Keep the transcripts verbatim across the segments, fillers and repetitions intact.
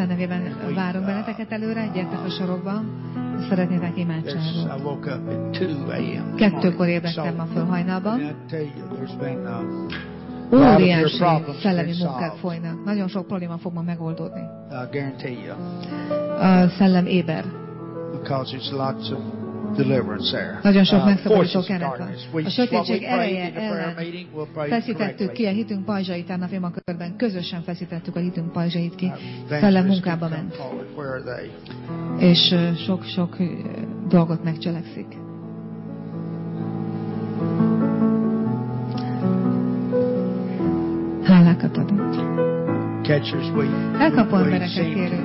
Isten nevében várunk benneteket előre, gyertek a sorokba, szeretnétek imádságot. Kettőkor ébredtem ma föl hajnalban. Óriási szellemi munkák folynak. Nagyon sok probléma fog ma megoldódni. A szellem éber. Nagyon sok megszabadító keret van. A sötétség ereje ellen feszítettük ki a hitünk pajzsait a napjainkban, közösen feszítettük a hitünk pajzsait ki. Szellem munkába ment. És sok-sok dolgot megcselekszik. Hálákat adunk. Elkapó embereket kérünk.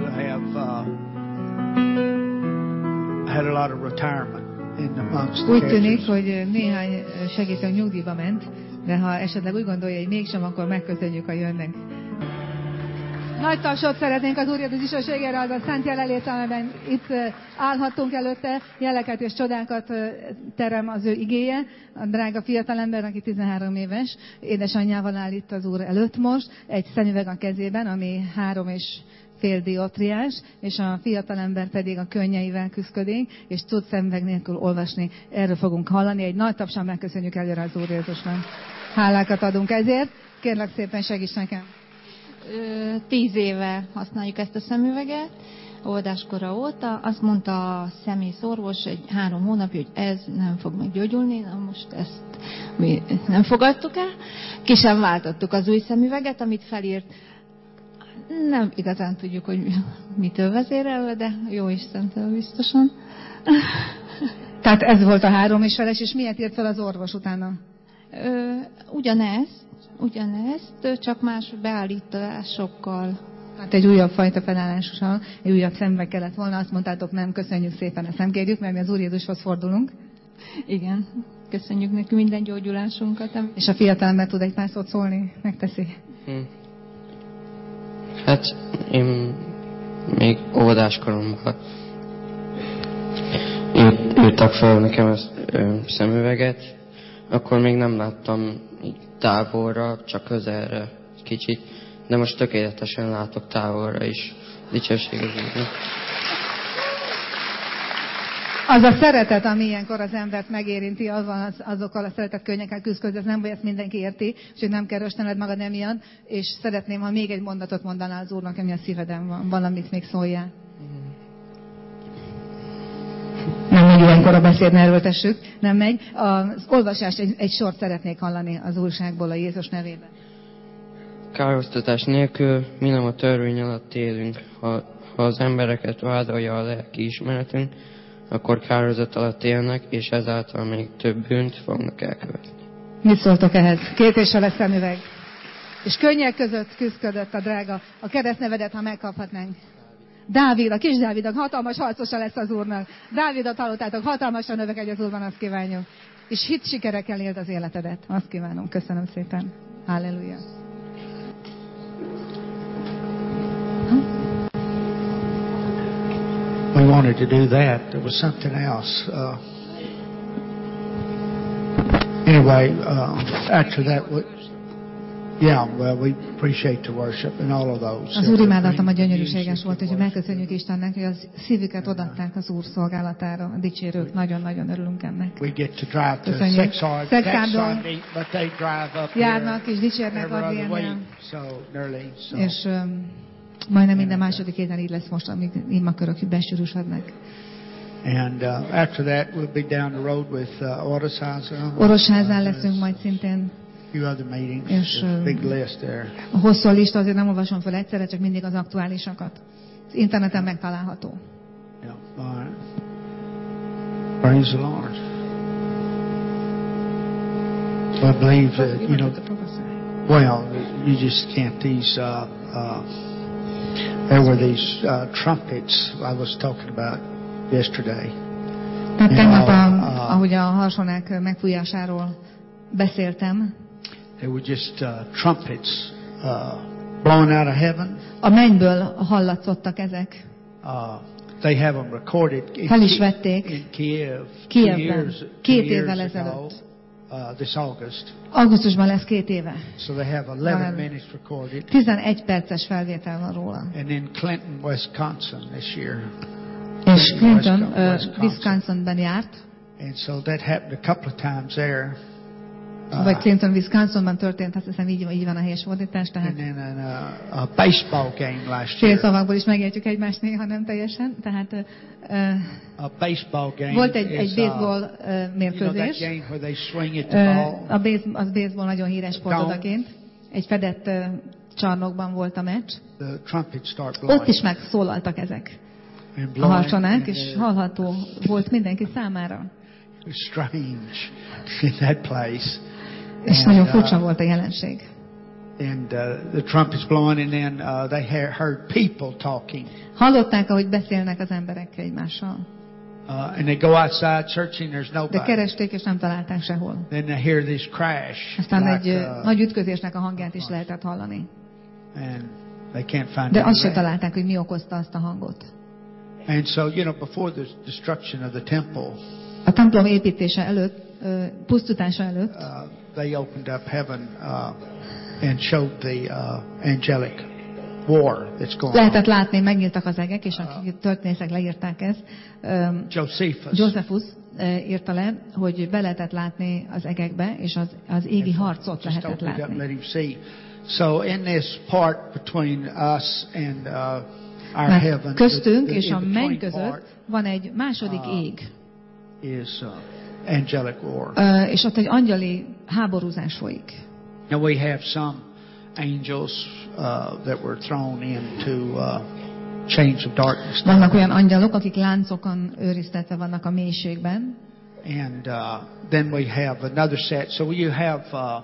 Úgy tűnik, hogy néhány segítő nyugdíjba ment, de ha esetleg úgy gondolja, hogy mégsem, akkor megköszönjük, ha jönnek. Nagy tapsot szeretnénk az Úr Jézus dicsőségére, az a szent jelenlét, amiben itt állhattunk előtte, jeleket és csodákat terem az ő igéje. A drága fiatalember, aki tizenhárom éves, édesanyjával áll itt az Úr előtt most, egy szemüveg a kezében, ami három és fél dioptriás, és a fiatalember pedig a könnyeivel küszködik, és tud szemüveg nélkül olvasni. Erről fogunk hallani. Egy nagy tapsal megköszönjük előre az Úr Jézusnak. Hálákat adunk ezért. Kérlek szépen, segíts nekem. Tíz éve használjuk ezt a szemüveget, oldáskora óta. Azt mondta a szemész orvos egy három hónapja, hogy ez nem fog meggyógyulni. Na most ezt mi nem fogadtuk el. Ki sem váltottuk az új szemüveget, amit felírt. Nem igazán tudjuk, hogy mitől vezérelve, de jó Istentől biztosan. Tehát ez volt a három és feles, és miért írt fel az orvos utána? Ö, ugyanezt, ugyanezt, csak más beállításokkal. Hát egy újabb fajta felállással, egy újabb szemüveg kellett volna, azt mondtátok, nem, köszönjük szépen, ezt nem kérjük, mert mi az Úr Jézushoz fordulunk. Igen, köszönjük neki minden gyógyulásunkat. És a fiatalember tud egy pár szót szólni, megteszi. Hmm. Hát én még óvodáskoromban írtak fel nekem a szemüveget, akkor még nem láttam így távolra, csak közelre kicsit, de most tökéletesen látok távolra is. Dicsőség az Úrnak. Az a szeretet, ami ilyenkor az embert megérinti, az van, az, azokkal a szeretet könnyekkel küzdködsz, ez nem, hogy ezt mindenki érti, és nem kell röstened magad emiatt, és szeretném, ha még egy mondatot mondanál az Úrnak, ami a szíveden van, valamit még szóljál. Nem megy ilyenkor a beszéd, ne erőltessük, nem megy. Az olvasást egy, egy sort szeretnék hallani az újságból a Jézus nevében. Károsztatás nélkül mi nem a törvény alatt élünk. Ha, ha az embereket vádolja a lelki ismeretünk, akkor kározat alatt élnek, és ezáltal még több bűnt fognak elkövetni. Mit szóltok ehhez? Két és a szemüveg. És könnyek között küzdködött a drága. A keresztnevedet, ha megkaphatnánk. Dávid, a kis Dávid, hatalmas harcosa lesz az Úrnak. Dávidot hallottátok, hatalmasan növekedj az Úrban, azt kívánjuk. És hit sikerekkel éld az életedet. Azt kívánom. Köszönöm szépen. Halleluja. We wanted to do that. There was something else. Uh, anyway, uh, after that, we, yeah, well, we appreciate the worship and all of those. Az Úr imádatom a gyönyörűséges volt, hogy megköszönjük Istennek, hogy az szívüket odaadták az Úr szolgálatára. A dicsérők, nagyon-nagyon örülünk ennek. We get to drive to Köszönjük. Sexard, Szexárdon but they drive up járnak és dicsérnek Adriennel. So nearly, so. És um, majdnem minden második héten így lesz most, amíg imakörök besűrűsödnek. And uh, after that we'll be down the road with uh, Orosháza. Orosházán leszünk majd szintén. Few other meetings. És uh, big list there. A hosszú lista azért nem olvasom fel egyszerre, csak mindig az aktuálisakat. Az interneten megtalálható. Yeah, all right. Praise the Lord. Well, I believe that, you know, well, you just can't these uh, uh, there were these uh, trumpets I was talking about yesterday. Tehát tegnap, uh, ahogy a harsonák megfújásáról beszéltem, they were just uh, trumpets uh, blowing out of heaven. A mennyből hallatszottak ezek. Uh, they have them recorded in, Fel is vették in Kiev, Kievben, két évvel ezelőtt. uh, this August. Augusztusban lesz két éve. So they have eleven minutes recorded. tizenegy perces felvétel van róla. And in Clinton, Wisconsin this year. És Clinton, uh, Wisconsinban járt. And so that happened a couple of times there. Uh, Vagy Clinton, Wisconsinban történt, azt hiszem így, így van a helyes fordítás. Tehát and then in a, a baseball game last year. Félszavakból is megértjük egymást néha, nem teljesen. Tehát uh, a baseball game volt egy, egy is, baseball uh, mérkőzés. You know that game where they swing it the ball? Uh, a base, az baseball nagyon híres sportodaként. Egy fedett uh, csarnokban volt a meccs. The trumpets start blowing. Ott is megszólaltak ezek a harcsonák, és hallható volt mindenki számára. Strange in that place. És and, nagyon furcsa uh, volt a jelenség. And uh, the trumpets blowing, and then uh, they heard people talking. Hallották, ahogy beszélnek az emberek egymással. Uh, and they go outside searching, there's nobody. De keresték, és nem találták sehol. Then they hear this crash. Aztán like, egy uh, nagy ütközésnek a hangját is lehetett hallani. And they can't find De azt se anybody. találták, hogy mi okozta azt a hangot. And so, you know, before the destruction of the temple, A templom építése előtt, pusztítása előtt, uh, they opened up heaven uh, and showed the uh, angelic war that's going lehetett on. látni, megnyíltak az egek, és akik történészek leírták ezt, um, Josephus. Josephus uh, írta le, hogy be lehetett látni az egekbe, és az, az égi harcot Just lehetett opened up and let látni. him see. So in this part between us and uh, our Mert heaven, köztünk the, the és a menny in-between között part van egy második ég, is uh, angelic war. uh, és ott egy angyali háborúzás folyik. Now we have some angels uh, that were thrown into uh, chains of darkness. Vannak olyan angyalok, akik láncokon őriztetve vannak a mélységben. And uh, then we have another set. So you have uh,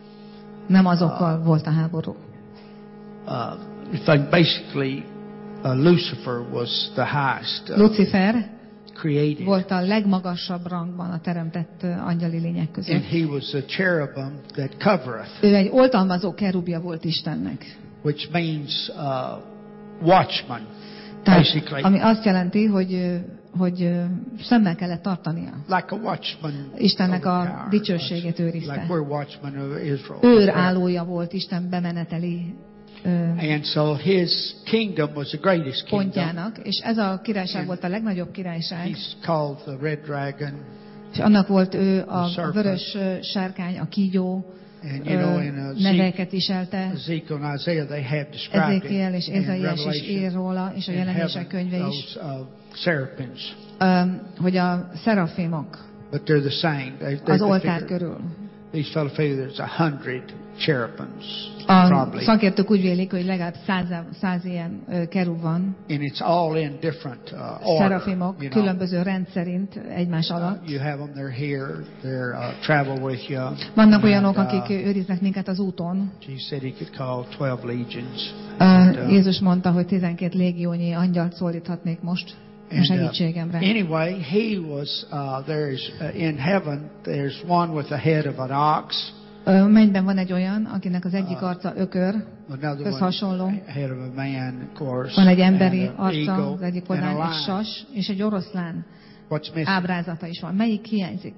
Nem azokkal volt a háború. uh, in fact, basically uh, Lucifer was the highest uh, Lucifer created. volt a legmagasabb rangban a teremtett uh, angyali lények And között. he was the cherubim that covereth, Ő egy oltalmazó kerubja volt Istennek. which means uh, watchman, Tehát, basically. ami azt jelenti, hogy, uh, hogy uh, szemmel kellett tartania. Like a watchman. Istennek over a tower. dicsőségét őrizte. Like we're watchmen of Israel. Őrállója volt Isten bemeneteli uh, And so his kingdom was the greatest kingdom. pontjának, és ez a királyság volt a legnagyobb királyság, He's called the Red Dragon. és annak volt ő a, The a serpent. vörös uh, sárkány, a kígyó, And you know, in uh, uh, neveket viselte. Ezekiel and Isaiah, they have described it. Ezékiel és in Ézaiás is Revelation. ír róla, és a In jelenések heaven, könyve is, those uh, seraphims. um, hogy a szerafimok But they're the same. They, they, az they oltár figure, körül. these fellow figure there's a hundred cherubims, A probably. szakértők úgy vélik, hogy legalább száz, száz ilyen ö, kerub van, And it's all in different uh, order. szerafimok, You know. különböző rendszerint egymás alatt. Uh, you have them, they're here, they're uh, travel with you. Vannak And, olyanok, uh, akik őriznek minket az úton. Jesus said he could call twelve legions. Uh, And, uh, Jézus mondta, hogy tizenkét légiónyi angyalt szólíthatnék most a And, uh, segítségemre. anyway, he was uh, there's uh, in heaven. There's one with the head of an ox, Ö, Mennyben van egy olyan, akinek az egyik arca ökör, another ez one hasonló. head of a man, of course. Van egy emberi and an arca eagle, az egyik and a oldalán, egy lion. sas, és egy oroszlán What's missing? ábrázata is van. Melyik hiányzik?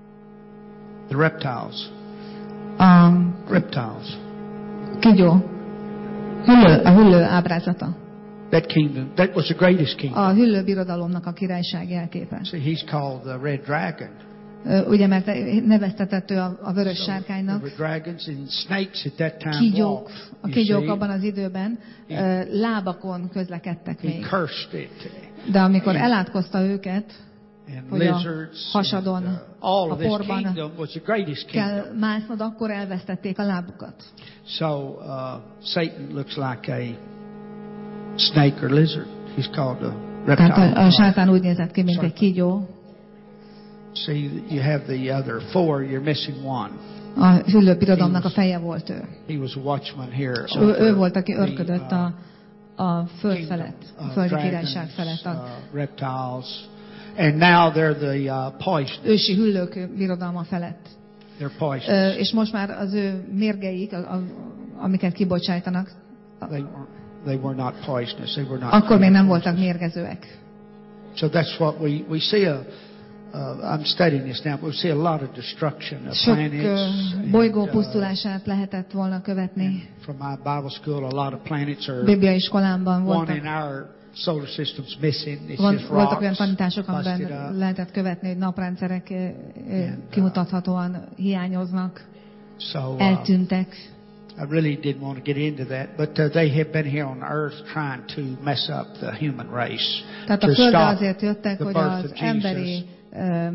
The reptiles. A Reptiles. kígyó. Hüllő, a hüllő ábrázata. That kingdom. That was the greatest kingdom. A hüllő birodalomnak a királyság jelképe. See, he's called the Red Dragon. Ö, Ugye, mert neveztetett ő a, a vörös So, sárkánynak. there were dragons and snakes at that time Kígyók, walked. a You kígyók see? abban az időben ö, lábakon közlekedtek He még. cursed it. De amikor elátkozta őket, And hogy a lizards. hasadon, and, uh, all a of this porban kingdom was the greatest kingdom. kell másznod, akkor elvesztették a lábukat. So uh, Satan looks like a snake or lizard. He's called a Tehát a, a reptile. sátán úgy nézett ki, mint egy kígyó. See, you have the other four. You're missing one. A hüllő birodalomnak a feje volt ő. He was a watchman here. És ő, ő over volt, aki the, örködött uh, a, a föld kingdom felett, a of földi dragons, királyság felett. A uh, reptiles, and now they're the uh, poison. ősi hüllők birodalma felett. They're Ö, poisonous. és most már az ő mérgeik, a, a, amiket kibocsájtanak, They were, they were not poisonous. They were not. akkor még nem voltak mérgezőek. So that's what we we see a uh, I'm studying this now, but we see a lot of destruction of Sok planets. uh, bolygó and, uh, pusztulását lehetett volna követni. From my Bible school, a lot of planets are Bibliai iskolámban one voltak, in our solar system's missing. It's Volt, just voltak olyan rocks tanítások, busted amiben up. lehetett követni, hogy naprendszerek eh, eh, And, uh, kimutathatóan hiányoznak, So uh, eltűntek. I really didn't want to get into that, but uh, they have been here on Earth trying to mess up the human race. Tehát a to Földre stop azért jöttek, the hogy birth az of Jesus. emberi ö,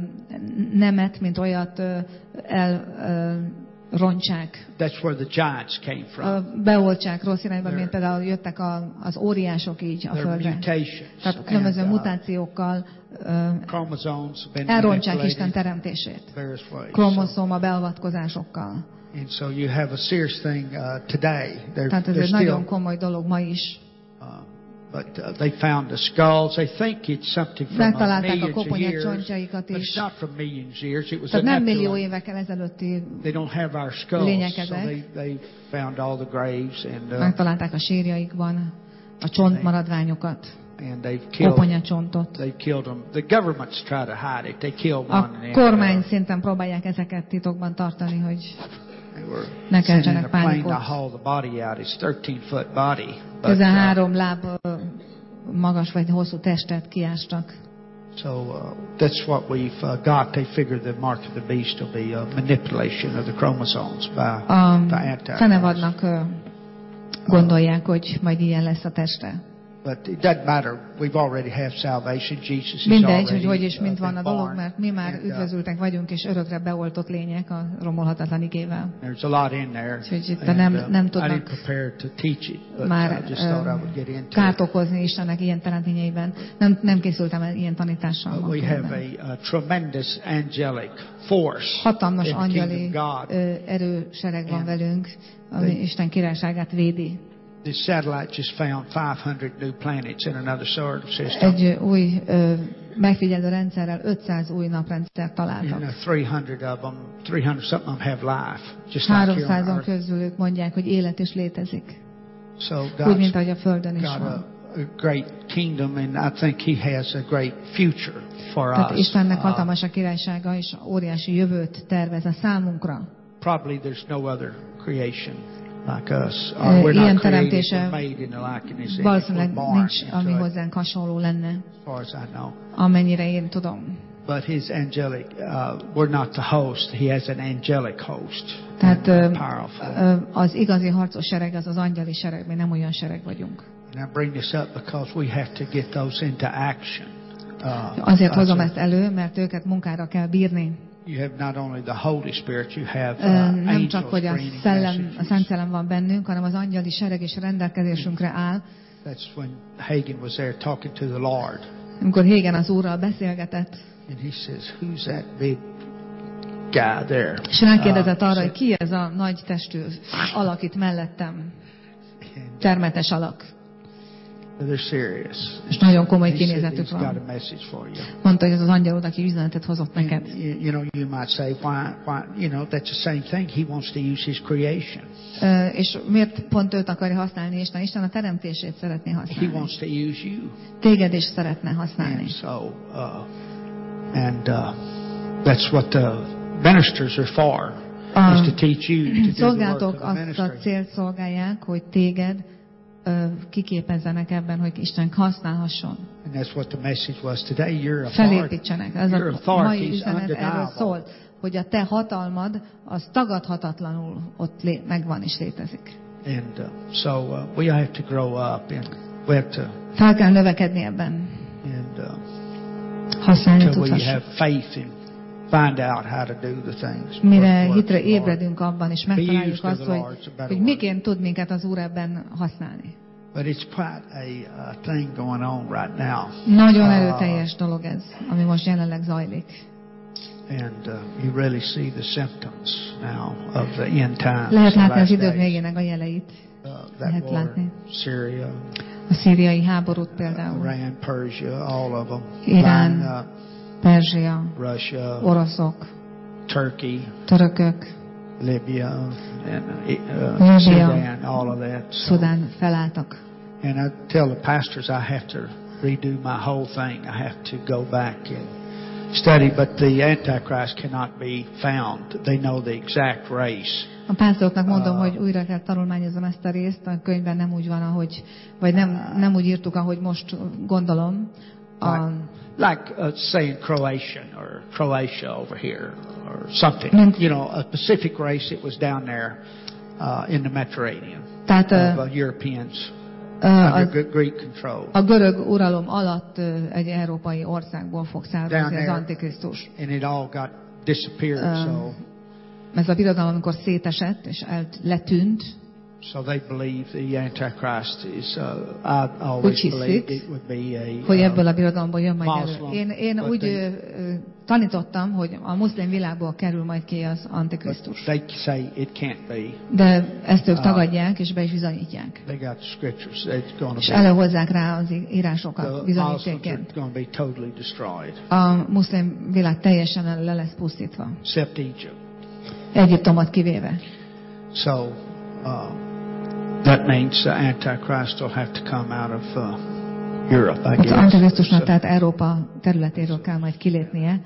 nemet, mint olyat ö, el ö, rontsák. That's where the giants came from. Ö, beoltsák rossz irányba, Their- mint például jöttek a, az óriások így a Their Földre. mutations. Tehát a különböző and, uh, mutációkkal ö, chromosomes have been elrontsák manipulated Isten teremtését. various ways. So, Kromoszóma beavatkozásokkal. and so you have a serious thing uh, today. They're, Tehát ez they're egy nagyon still, komoly dolog ma is. uh, but uh, they found the skulls. They think it's something from uh, Megtalálták a millions of koponya years, csontjaikat but it's is. not from millions of years. It was Tehát an nem millió afterlife. évekkel ezelőtti They don't have our skulls, lények so ezek. they, they found all the graves and uh, megtalálták a sírjaikban a csontmaradványokat, and they've killed. koponyacsontot. They killed them. The governments try to hide it. They killed one. A and then, kormány uh, szinten próbálják ezeket titokban tartani, hogy They were ne sent in keltsenek a plane to pánikot. haul the body out. It's thirteen foot body. But, uh, tizenhárom láb ö, magas vagy hosszú testet kiástak. so uh, that's what we've uh, got. They figure the mark of the beast will be a manipulation of the chromosomes by A the Antichrist. fenevadnak ö, gondolják, hogy majd ilyen lesz a teste. But it doesn't matter. We've already have salvation. Jesus is Mindegy, already hogy hogy és uh, mint van been a dolog, born. mert mi már And, uh, üdvözültek vagyunk, és örökre beoltott lények a romolhatatlan igével. There's a lot in there. Úgyhogy itt And, nem- uh, nem I tudnak didn't prepare to teach it, but Már I just thought I would get ö, into kárt it. okozni Istennek ilyen teremtményeiben. Nem, nem készültem el ilyen tanítással. But ma we have különben. a, a tremendous angelic force Hatalmas in the angyali kingdom of God. ö, erősereg van And velünk, ami they- Isten királyságát védi. This satellite just found five hundred new planets in another solar system. Egy ö, új ö, megfigyelő rendszerrel ötszáz új naprendszert And találtak. uh, three hundred of them, three hundred something of them have life, just like here on háromszázon Earth. közülük mondják, hogy élet is létezik. So Úgy, mint God's ahogy a Földön is got van. a, a great kingdom, and I think He has a great future for Tehát us. Istennek Uh, hatalmas a királysága, és óriási jövőt tervez a számunkra. probably there's no other creation like us. Or Ö, we're Ilyen not created, teremtése we're made in the likeness of valószínűleg we're born nincs, into ami it, hozzánk hasonló lenne, as far as I know. amennyire én tudom. But his angelic, uh, we're not the host. He has an angelic host. Tehát ö, Powerful. ö, az igazi harcos sereg az az angyali sereg, mi nem olyan sereg vagyunk. And I bring this up because we have to get those into action. Uh, Azért I hozom said, ezt elő, mert őket munkára kell bírni. You have not only the Holy Spirit, you have Ö, uh, Nem angels csak, hogy a bringing szellem, a messages. Szent Szellem van bennünk, hanem az angyali sereg is rendelkezésünkre áll. That's when Hagen was there talking to the Lord. Amikor Hégen az Úrral beszélgetett, And he says, who's that big guy there? és rákérdezett Uh, arra, so- hogy ki ez a nagy testű alak itt mellettem, and termetes alak. they're serious. És nagyon komoly He said, kinézetük he's got a van. message for you. Mondta, hogy ez az angyalod, aki üzenetet hozott neked. And, you, you know, you might say, why, why, you know, that's the same thing. He wants to use his creation. Ö, És miért pont őt akarja használni Isten? Isten a teremtését szeretné He használni. wants to use you. Téged is szeretne használni. And so, uh, and uh, that's what the ministers are for, A is to teach you to do the work szolgálatok of the azt a ministry. célt szolgálják, hogy téged ö, kiképezzenek ebben, hogy Isten használhasson. And that's what the message was today. Your authority, Felépítsenek. Ez your a authority mai is üzenet erről undeniable. szólt, hogy a te hatalmad az tagadhatatlanul ott lé- megvan és létezik. And uh, so uh, we have to grow up, and we have to, Fel kell növekedni ebben. and uh, Használni until we tudhassuk. have faith and find out how to do the things. Mire work hitre for the Lord. ébredünk abban, és Be megtaláljuk used of azt, the hogy, Lord, it's a better hogy word. miként tud minket az Úr ebben használni. But it's quite a uh, thing going on right now. Nagyon Uh, erőteljes dolog ez, ami most jelenleg zajlik. And uh, you really see the symptoms now of the end times. Lehet the látni az last idők days. végének a jeleit. Uh, that lehet war, látni. Syria, A szíriai háborút például. Iran, Persia, all of them. Irán, Line, uh, Perzsia, Russia, oroszok, Turkey, törökök, Libya, and uh, Libya. Sudan, all of that. So- Szudán felálltak. And I tell the pastors I have to redo my whole thing. I have to go back and study, but the Antichrist cannot be found. They know the exact race. A pásztoroknak mondom, uh, hogy újra kell tanulmányozom ezt a részt. A könyvben nem úgy van, ahogy, vagy nem, nem úgy írtuk, ahogy most gondolom. A, like, like uh, say in Croatian or Croatia over here or something. Mint, you know, a Pacific race. It was down there uh, in the Mediterranean. Tehát, of uh, Europeans. Uh, under Greek control. A görög uralom alatt uh, egy európai országból fog származni az Antikrisztus. And it all got disappeared, uh, so. Ez a birodalom, amikor szétesett és el, letűnt. So they believe the Antichrist is. Uh, I always believed it would be a. Hogy ebből a birodalomból jön majd elő. Én, én úgy they, uh, tanítottam, hogy a muszlim világból kerül majd ki az Antikrisztus. They say it can't be. De ezt ők tagadják és be is bizonyítják. They got scriptures. It's going to és be. előhozzák rá az írásokat bizonyítékként. Going to be totally destroyed. A muszlim világ teljesen le lesz pusztítva. Except Egypt. Egyiptomot kivéve. So. Uh, That means the Antichrist will have to come out of uh, Europe, I guess. Az Antikrisztusnak tehát Európa területéről kell majd kilépnie,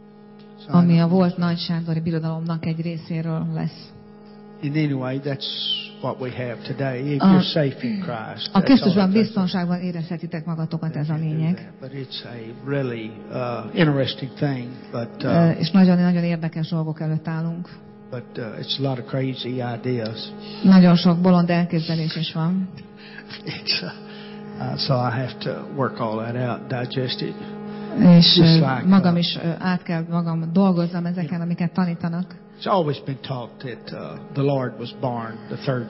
ami a volt nagy sándori birodalomnak egy részéről lesz. In anyway, that's what we have today. If you're safe in Christ. A Krisztusban biztonságban érezhetitek magatokat, ez a lényeg. But it's a really uh, interesting thing. But uh, és nagyon-nagyon érdekes dolgok előtt állunk. But uh, it's a lot of crazy ideas. Nagyon sok bolond elképzelés is van. It's, uh, uh, so I have to work all that out, digest it. És like, magam is uh, át kell magam dolgozzam ezeken, amiket tanítanak. It's always been taught that uh, the Lord was born the third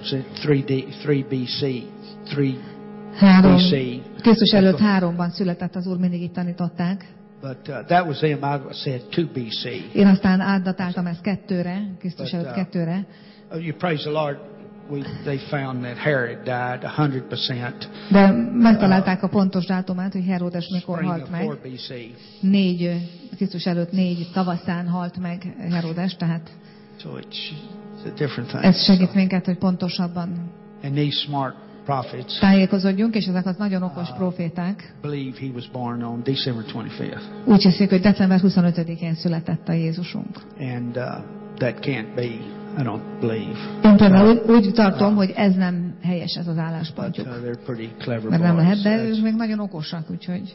three B C, three Három, B C. Krisztus előtt háromban született az Úr, mindig így tanították. But uh, that was them. I said two B C. Én aztán átdatáltam ezt kettőre, Krisztus előtt kettőre. Uh, you praise the Lord. We, they found that Herod died one hundred percent. De megtalálták a pontos dátumát, hogy Heródes mikor halt meg. Négy, Krisztus előtt négy tavaszán halt meg Heródes, tehát so it's, it's a different thing. Ez segít minket, hogy pontosabban and these smart prophets tájékozódjunk, és ezek az nagyon okos proféták believe he was born on December twenty-fifth. Úgy hiszik, hogy december huszonötödikén született a Jézusunk. And uh, that can't be. I don't believe. Én például úgy, úgy tartom, hogy ez nem helyes, ez az álláspontjuk. Mert nem lehet, de ők még nagyon okosak, úgyhogy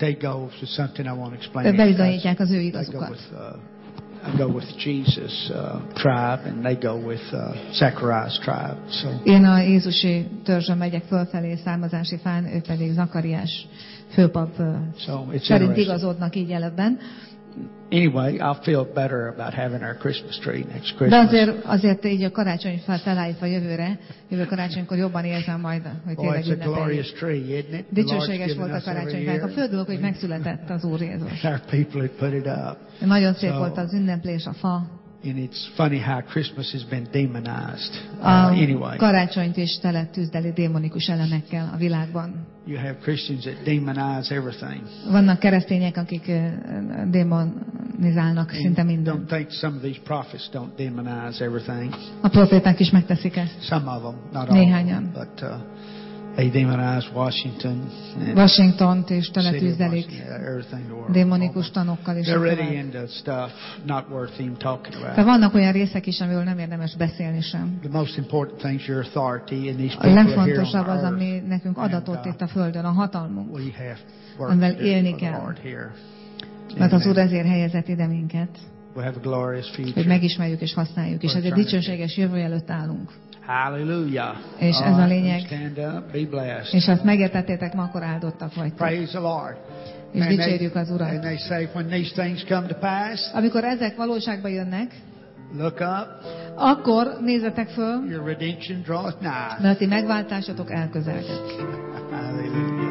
bebizonyítják az ő igazukat. I go with Jesus uh, tribe, and they go with uh, Zacharias tribe. So. Én a Jézusi törzsön megyek fölfelé, származási fán, ő pedig Zakariás főpap uh, so szerint igazodnak így előbben. Anyway, I'll feel better about having our Christmas tree next Christmas. De azért, azért így a karácsonyfát felállítva jövőre, jövő karácsonykor jobban érzem majd, hogy tényleg ünnepeljük. Dicsőséges volt a karácsonyfánk. A fő dolog, hogy megszületett az Úr Jézus. Our people had put it up. Nagyon szép so, volt az ünneplés, a fa. And it's funny how Christmas has been demonized. Uh, a anyway. Karácsonyt is tele tűzdeli démonikus elemekkel a világban. You have Christians that demonize everything. Vannak keresztények, akik uh, demonizálnak and szinte mindent. Don't think some of these prophets don't demonize everything. A proféták is megteszik ezt. Some of them, not Néhányan. all, but uh, they demonize Washington. Washingtont is tele tűzdelik démonikus tanokkal is. They're really into stuff not worth even talking about. De vannak olyan részek is, amiről nem érdemes beszélni sem. The most important thing is your authority, and these A people legfontosabb are here az, on ami nekünk adatott itt a földön, a hatalmunk, we have amivel élni kell. Mert az Úr ezért helyezett ide minket, we have a glorious future. Hogy megismerjük és használjuk, és ezért dicsőséges jövő előtt állunk. Hallelujah. És ez a lényeg. Stand up, be blessed. És ha ezt megértettétek, ma akkor áldottak vagytok. Praise the Lord. És dicsérjük az Urat. And they say, when these things come to pass, amikor ezek valóságba jönnek, look up, akkor nézzetek föl, your redemption draweth nigh. mert ti megváltásatok elközelgett. Hallelujah.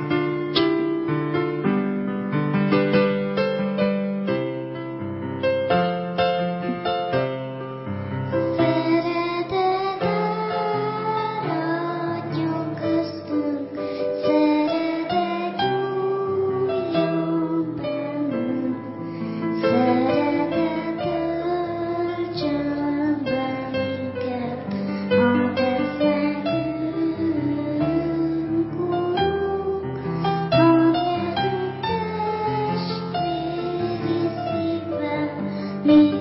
Thank you.